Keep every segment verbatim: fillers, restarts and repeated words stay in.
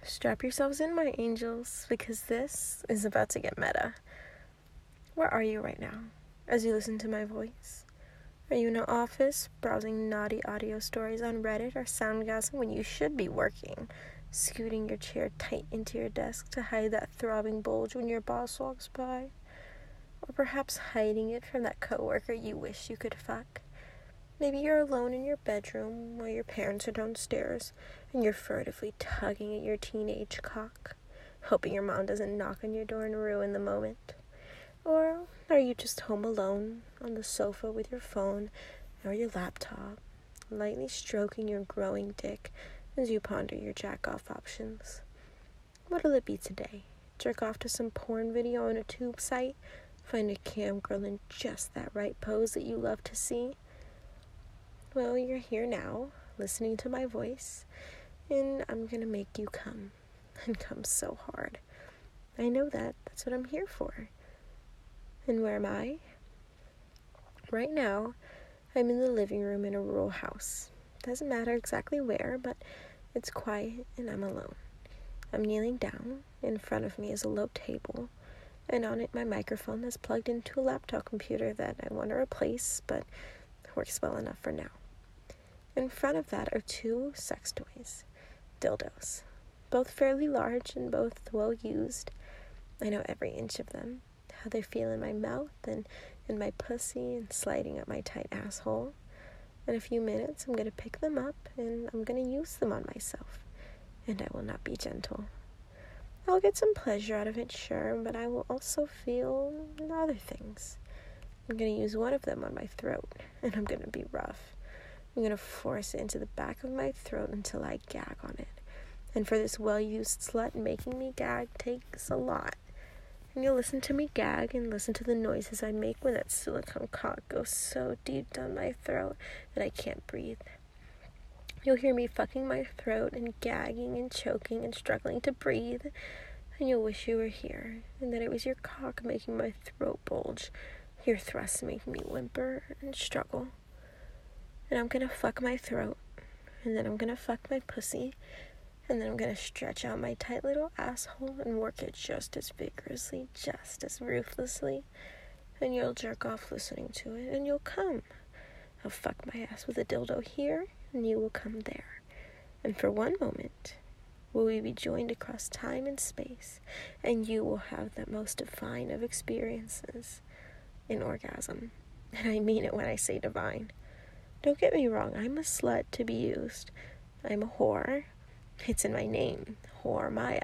Strap yourselves in, my angels, because this is about to get meta. Where are you right now, as you listen to my voice? Are you in an office, browsing naughty audio stories on Reddit or Soundgasm when you should be working, scooting your chair tight into your desk to hide that throbbing bulge when your boss walks by? Or perhaps hiding it from that coworker you wish you could fuck? Maybe you're alone in your bedroom while your parents are downstairs and you're furtively tugging at your teenage cock, hoping your mom doesn't knock on your door and ruin the moment. Or are you just home alone on the sofa with your phone or your laptop, lightly stroking your growing dick as you ponder your jack-off options? What'll it be today? Jerk off to some porn video on a tube site? Find a cam girl in just that right pose that you love to see? Well, you're here now, listening to my voice, and I'm gonna make you come, and come so hard. I know that. That's what I'm here for. And where am I? Right now, I'm in the living room in a rural house. Doesn't matter exactly where, but it's quiet and I'm alone. I'm kneeling down. In front of me is a low table, and on it my microphone is plugged into a laptop computer that I want to replace, but works well enough for now. In front of that are two sex toys, dildos, both fairly large and both well used. I know every inch of them, how they feel in my mouth and in my pussy and sliding up my tight asshole. In a few minutes, I'm going to pick them up and I'm going to use them on myself, and I will not be gentle. I'll get some pleasure out of it, sure, but I will also feel other things. I'm going to use one of them on my throat, and I'm going to be rough. I'm going to force it into the back of my throat until I gag on it. And for this well-used slut, making me gag takes a lot. And you'll listen to me gag and listen to the noises I make when that silicone cock goes so deep down my throat that I can't breathe. You'll hear me fucking my throat and gagging and choking and struggling to breathe. And you'll wish you were here and that it was your cock making my throat bulge, your thrusts making me whimper and struggle. And I'm gonna fuck my throat, and then I'm gonna fuck my pussy, and then I'm gonna stretch out my tight little asshole and work it just as vigorously, just as ruthlessly, and you'll jerk off listening to it, and you'll come. I'll fuck my ass with a dildo here, and you will come there. And for one moment, will we be joined across time and space, and you will have that most divine of experiences, an orgasm. And I mean it when I say divine. Don't get me wrong, I'm a slut to be used. I'm a whore. It's in my name, Whore Maya.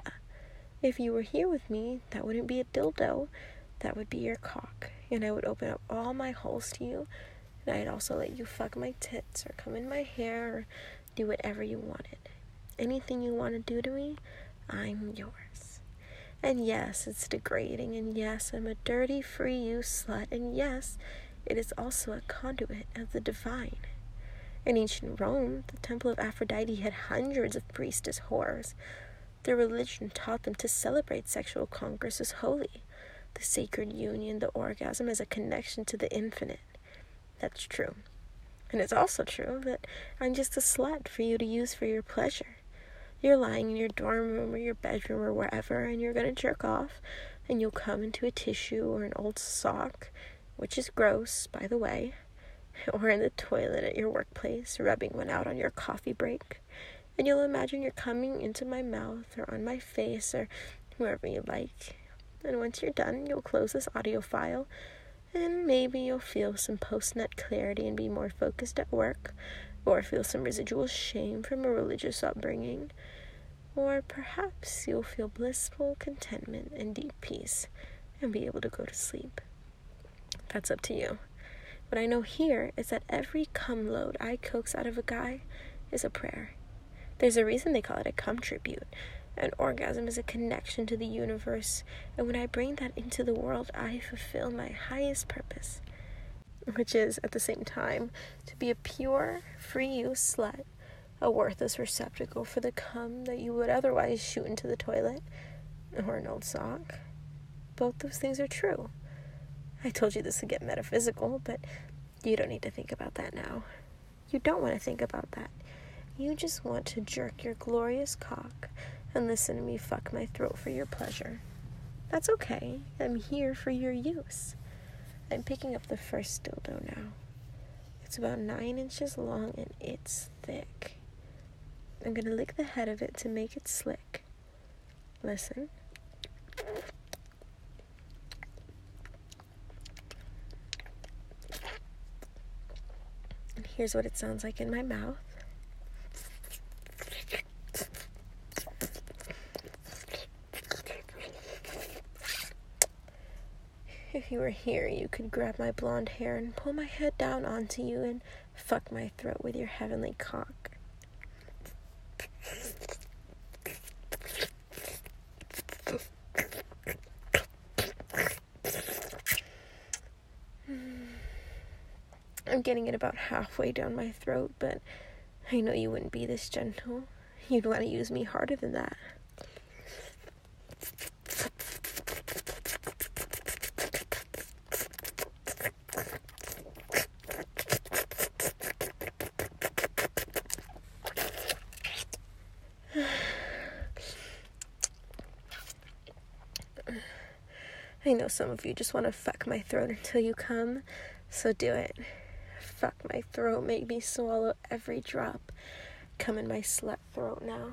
If you were here with me, that wouldn't be a dildo, that would be your cock. And I would open up all my holes to you, and I'd also let you fuck my tits, or come in my hair, or do whatever you wanted. Anything you want to do to me, I'm yours. And yes, it's degrading, and yes, I'm a dirty, free use slut, and yes, it is also a conduit of the divine. In ancient Rome, the temple of Aphrodite had hundreds of priestess whores. Their religion taught them to celebrate sexual congress as holy, the sacred union, the orgasm as a connection to the infinite. That's true. And it's also true that I'm just a slut for you to use for your pleasure. You're lying in your dorm room or your bedroom or wherever, and you're going to jerk off, and you'll come into a tissue or an old sock, which is gross, by the way, or in the toilet at your workplace, rubbing one out on your coffee break, and you'll imagine you're coming into my mouth or on my face or wherever you like. And once you're done, you'll close this audio file, and maybe you'll feel some post-nut clarity and be more focused at work, or feel some residual shame from a religious upbringing, or perhaps you'll feel blissful contentment and deep peace and be able to go to sleep. That's up to you. What I know here is that every cum load I coax out of a guy is a prayer. There's a reason they call it a cum tribute. An orgasm is a connection to the universe, and when I bring that into the world, I fulfill my highest purpose, which is, at the same time, to be a pure, free-use slut, a worthless receptacle for the cum that you would otherwise shoot into the toilet, or an old sock. Both those things are true. I told you this would get metaphysical, but you don't need to think about that now. You don't want to think about that. You just want to jerk your glorious cock and listen to me fuck my throat for your pleasure. That's okay. I'm here for your use. I'm picking up the first dildo now. It's about nine inches long and it's thick. I'm gonna lick the head of it to make it slick. Listen. And here's what it sounds like in my mouth. If you were here, you could grab my blonde hair and pull my head down onto you and fuck my throat with your heavenly cock. I'm getting it about halfway down my throat, but I know you wouldn't be this gentle. You'd want to use me harder than that. I know some of you just want to fuck my throat until you come, so do it. Fuck my throat, make me swallow every drop. Come in my slut throat now.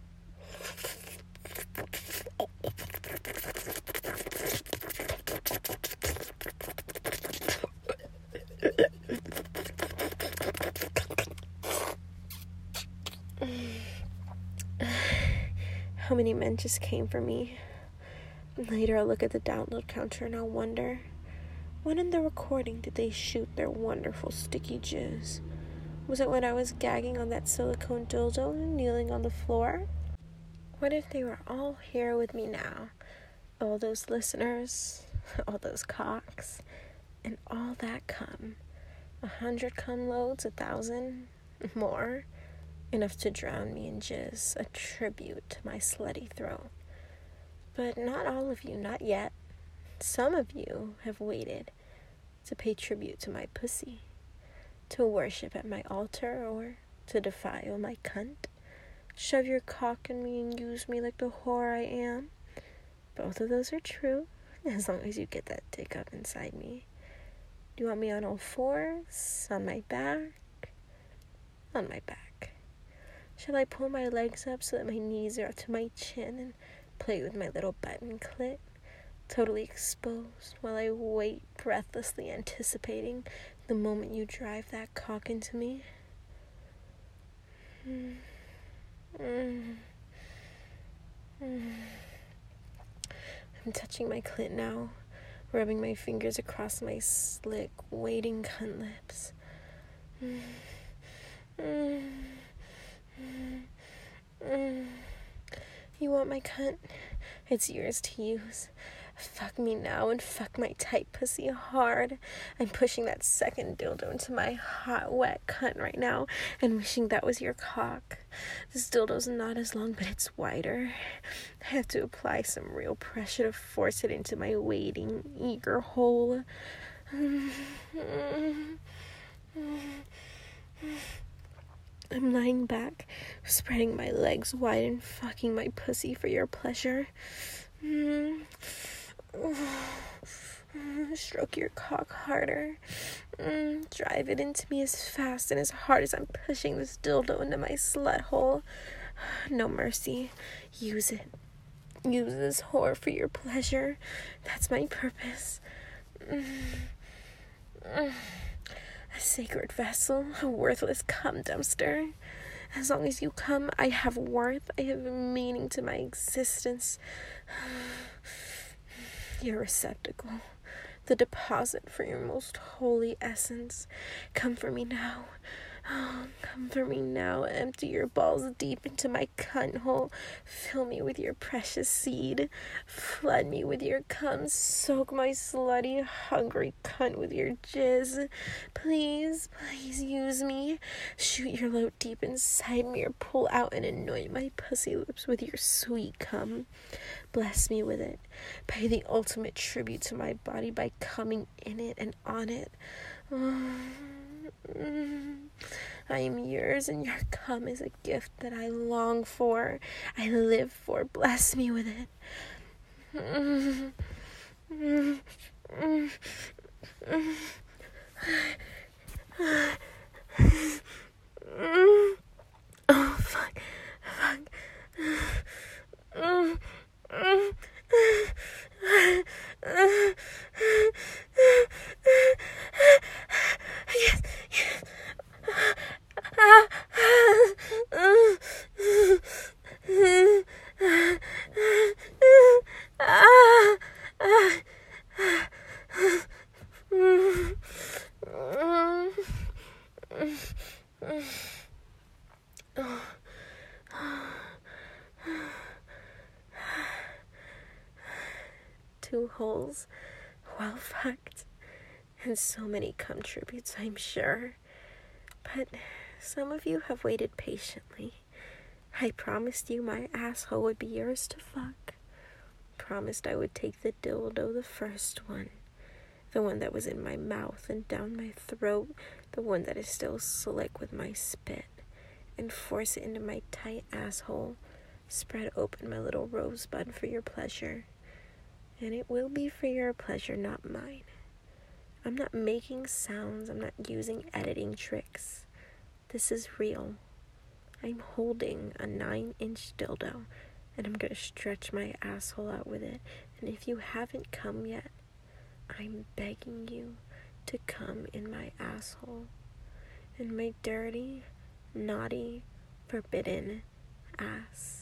How many men just came for me? Later I'll look at the download counter and I'll wonder, when in the recording did they shoot their wonderful sticky jizz? Was it when I was gagging on that silicone dildo and kneeling on the floor? What if they were all here with me now? All those listeners, all those cocks, and all that cum. A hundred cum loads, a thousand, more. Enough to drown me in jizz, a tribute to my slutty throat. But not all of you, not yet. Some of you have waited to pay tribute to my pussy, to worship at my altar, or to defile my cunt. Shove your cock in me and use me like the whore I am. Both of those are true, as long as you get that dick up inside me. Do you want me on all fours? On my back? On my back. Shall I pull my legs up so that my knees are up to my chin and play with my little button clit, totally exposed, while I wait breathlessly anticipating the moment you drive that cock into me? Mm. Mm. Mm. I'm touching my clit now, rubbing my fingers across my slick, waiting cunt lips. Mm. Mm. Mm. Mm. You want my cunt? It's yours to use. Fuck me now and fuck my tight pussy hard. I'm pushing that second dildo into my hot, wet cunt right now and wishing that was your cock. This dildo's not as long, but it's wider. I have to apply some real pressure to force it into my waiting, eager hole. I'm lying back, spreading my legs wide and fucking my pussy for your pleasure. Mm. Stroke your cock harder. Mm. Drive it into me as fast and as hard as I'm pushing this dildo into my slut hole. No mercy. Use it. Use this whore for your pleasure. That's my purpose. Mm. Mm. A sacred vessel, a worthless cum dumpster. As long as you come, I have worth. I have meaning to my existence. Your receptacle, the deposit for your most holy essence. Come for me now. Oh, come for me now. Empty your balls deep into my cunt hole. Fill me with your precious seed. Flood me with your cum. Soak my slutty, hungry cunt with your jizz. Please, please use me. Shoot your load deep inside me or pull out and anoint my pussy lips with your sweet cum. Bless me with it. Pay the ultimate tribute to my body by coming in it and on it. Oh. Mm. I am yours, and your cum is a gift that I long for. I live for. Bless me with it. Mm. Mm. Mm. Mm. Mm. Oh, fuck. Fuck. Mm. Mm. Yes, yes. Two holes, well fucked, and so many cum tributes, I'm sure. But some of you have waited patiently. I promised you my asshole would be yours to fuck. Promised I would take the dildo, the first one. The one that was in my mouth and down my throat. The one that is still slick with my spit. And force it into my tight asshole. Spread open my little rosebud for your pleasure. And it will be for your pleasure, not mine. I'm not making sounds. I'm not using editing tricks. This is real. I'm holding a nine-inch dildo, and I'm going to stretch my asshole out with it. And if you haven't come yet, I'm begging you to come in my asshole. In my dirty, naughty, forbidden ass.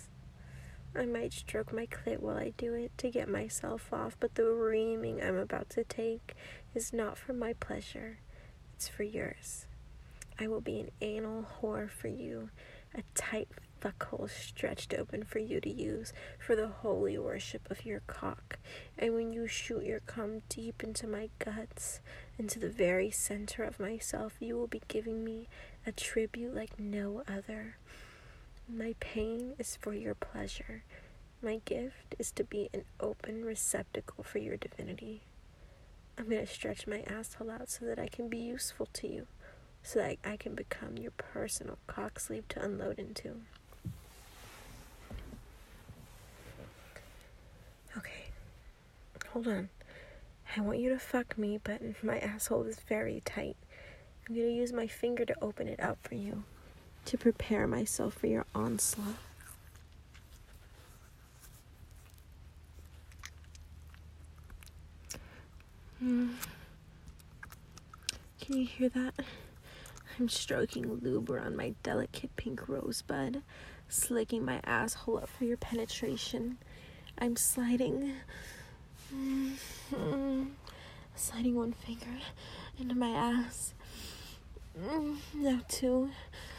I might stroke my clit while I do it to get myself off, but the reaming I'm about to take is not for my pleasure. It's for yours. I will be an anal whore for you, a tight fuckhole stretched open for you to use for the holy worship of your cock. And when you shoot your cum deep into my guts, into the very center of myself, you will be giving me a tribute like no other. My pain is for your pleasure. My gift is to be an open receptacle for your divinity. I'm going to stretch my asshole out so that I can be useful to you, so that I can become your personal cock sleeve to unload into. Okay, hold on. I want you to fuck me, but my asshole is very tight. I'm going to use my finger to open it out for you, to prepare myself for your onslaught. Mm. Can you hear that? I'm stroking lube around my delicate pink rosebud, slicking my asshole up for your penetration. I'm sliding, mm-hmm. sliding one finger into my ass. Mm, now two.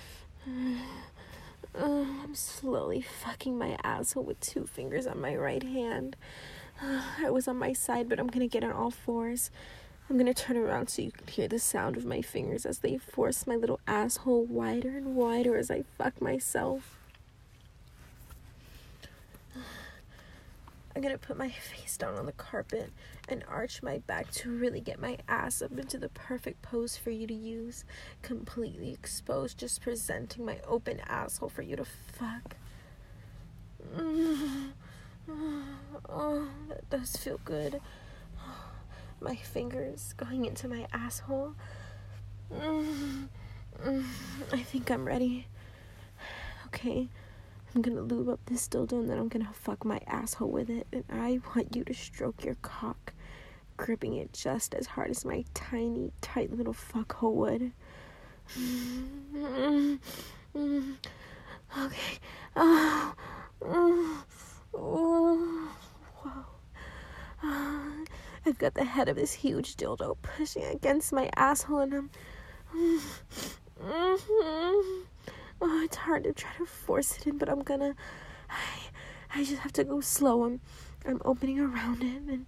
Uh, I'm slowly fucking my asshole with two fingers on my right hand. Uh, I was on my side, but I'm gonna get on all fours. I'm gonna turn around so you can hear the sound of my fingers as they force my little asshole wider and wider as I fuck myself. I'm gonna put my face down on the carpet and arch my back to really get my ass up into the perfect pose for you to use. Completely exposed, just presenting my open asshole for you to fuck. Mm. Oh, that does feel good. My fingers going into my asshole. Mm. Mm. I think I'm ready. Okay. I'm gonna lube up this dildo and then I'm gonna fuck my asshole with it. And I want you to stroke your cock, gripping it just as hard as my tiny, tight little fuckhole would. Okay. Oh. Oh. Oh. Wow. Uh, I've got the head of this huge dildo pushing against my asshole and I'm... Mm-hmm. Oh, it's hard to try to force it in, but I'm gonna... I, I just have to go slow. I'm, I'm opening around it, and...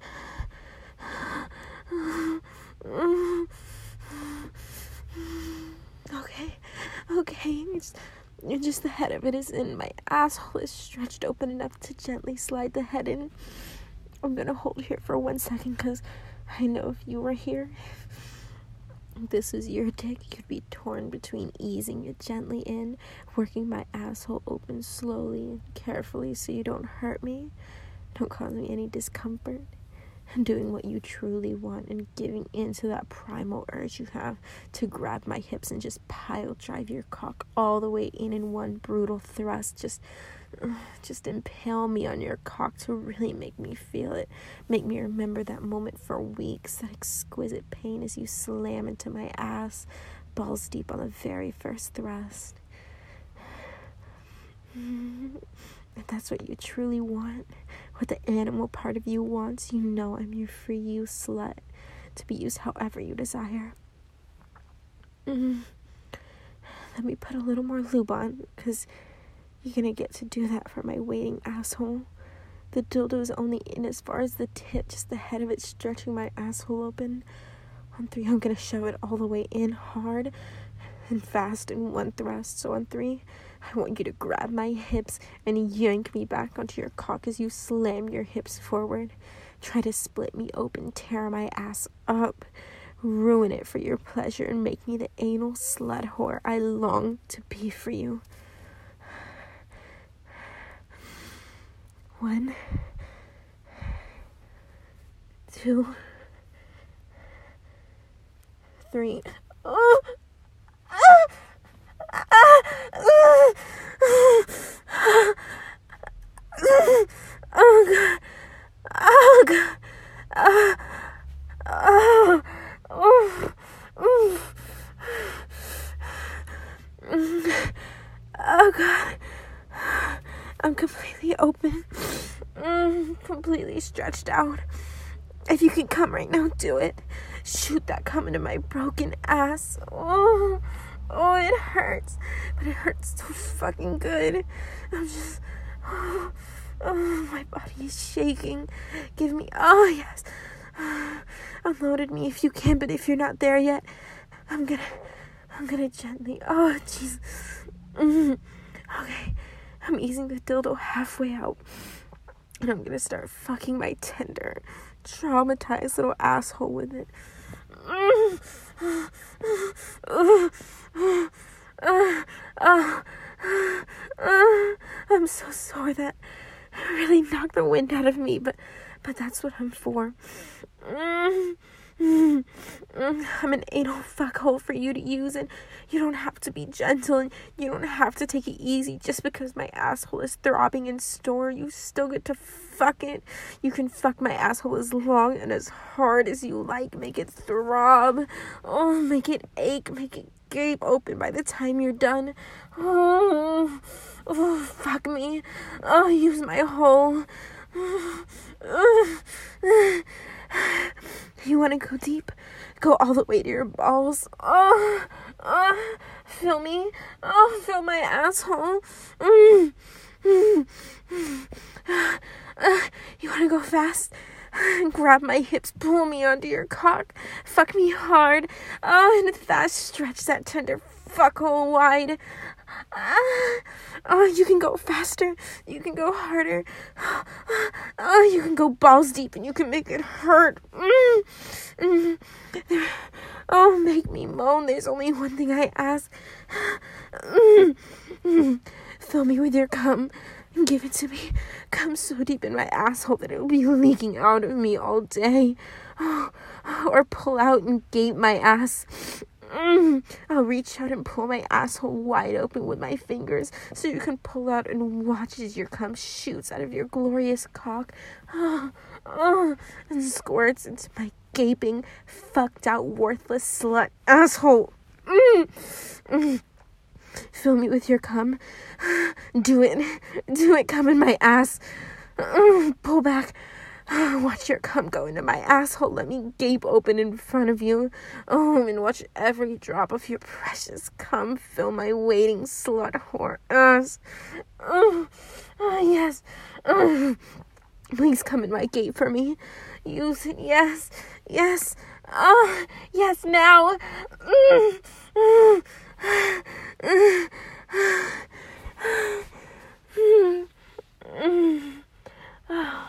Okay, okay, it's, just the head of it is in. My asshole is stretched open enough to gently slide the head in. I'm gonna hold here for one second, because I know if you were here, If this was your dick, you'd be torn between easing it gently in, working my asshole open slowly and carefully so you don't hurt me, don't cause me any discomfort, and doing what you truly want and giving in to that primal urge you have to grab my hips and just pile drive your cock all the way in in one brutal thrust. Just just impale me on your cock to really make me feel it. Make me remember that moment for weeks, that exquisite pain as you slam into my ass, balls deep on the very first thrust. If that's what you truly want, what the animal part of you wants, you know I'm your free use slut, to be used however you desire. Mm. Let me put a little more lube on, because you're gonna get to do that for my waiting asshole. The dildo is only in as far as the tip, just the head of it stretching my asshole open. On three, I'm gonna shove it all the way in hard and fast in one thrust. So on three, I want you to grab my hips and yank me back onto your cock as you slam your hips forward. Try to split me open, tear my ass up, ruin it for your pleasure, and make me the anal slut whore I long to be for you. One, two, three. Oh, ah, ah, ah, oh God, oh God, oh, oh, oh, oh, oh God. I'm completely open, mm, completely stretched out. If you can come right now, do it. Shoot that cum into my broken ass. Oh, oh, it hurts, but it hurts so fucking good. I'm just, oh, oh, my body is shaking. Give me, oh yes, unloaded me if you can, but if you're not there yet, I'm gonna, I'm gonna gently, oh jeez, mm, okay. I'm easing the dildo halfway out, and I'm gonna start fucking my tender, traumatized little asshole with it. I'm so sore that really knocked the wind out of me, but but that's what I'm for. I'm an anal fuckhole for you to use, and you don't have to be gentle, and you don't have to take it easy just because my asshole is throbbing in store. You still get to fuck it. You can fuck my asshole as long and as hard as you like. Make it throb. Oh, make it ache. Make it gape open by the time you're done. Oh, oh fuck me. Oh, use my hole. You want to go deep? Go all the way to your balls. Oh, oh, feel me. Oh, feel my asshole. Mm, mm, mm. Uh, you want to go fast? Grab my hips, pull me onto your cock, fuck me hard. Oh, and fast stretch that tender fuckhole wide. Ah, oh, you can go faster. You can go harder. Oh, you can go balls deep, and you can make it hurt. Mm, mm. Oh, make me moan. There's only one thing I ask. Mm, mm. Fill me with your cum. Give it to me. Come so deep in my asshole that it will be leaking out of me all day. Oh, or pull out and gape my ass. Mm. I'll reach out and pull my asshole wide open with my fingers so you can pull out and watch as your cum shoots out of your glorious cock. Oh, oh, and squirts into my gaping, fucked out, worthless slut asshole. Mm. Mm. Fill me with your cum. Do it. Do it. Come in my ass. Mm, pull back. Watch your cum go into my asshole. Let me gape open in front of you. Oh, and watch every drop of your precious cum fill my waiting slut whore ass. Oh, oh yes. Oh, please come in my gape for me. Use it. Yes. Yes. Oh, yes, now. Mm, mm.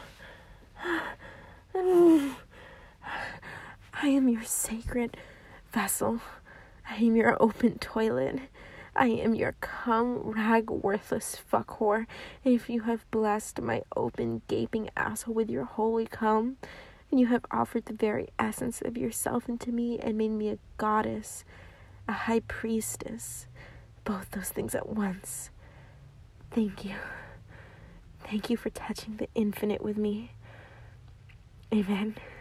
I am your sacred, vessel. I am your open toilet. I am your cum rag worthless fuck whore. And if you have blessed my open gaping asshole with your holy cum, and you have offered the very essence of yourself into me and made me a goddess, a high priestess, both those things at once, thank you. Thank you for touching the infinite with me. Amen.